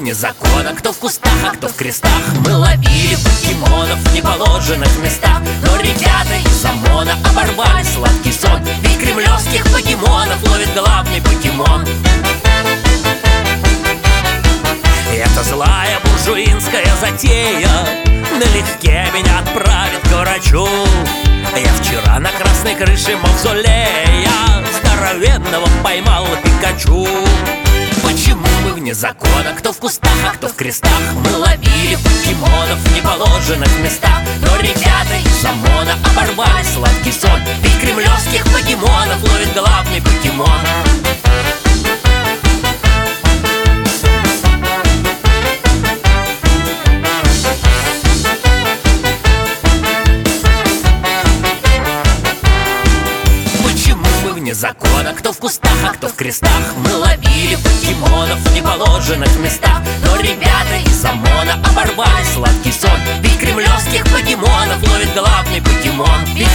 вне закона, кто в кустах, а кто в крестах. Мы ловили покемонов в неположенных местах, но ребята из ОМОНа оборвали сладкий сон. Ведь кремлевских покемонов ловит главный покемон. Это злая буржуинская затея налегке меня отправит к врачу. Я вчера на красной крыше мавзолея здоровенного поймал Пикачу. Почему мы вне закона, кто в кустах, а кто в крестах? Мы ловили покемонов в неположенных местах, но ребята из ОМОНа оборвали сладкий сон. Ведь кремлевских покемонов ловит главный покемон. Вне закона, кто в кустах, а кто в крестах. Мы ловили покемонов в неположенных местах, но ребята из ОМОНа оборвали сладкий сон. Ведь кремлевских покемонов ловит главный покемон.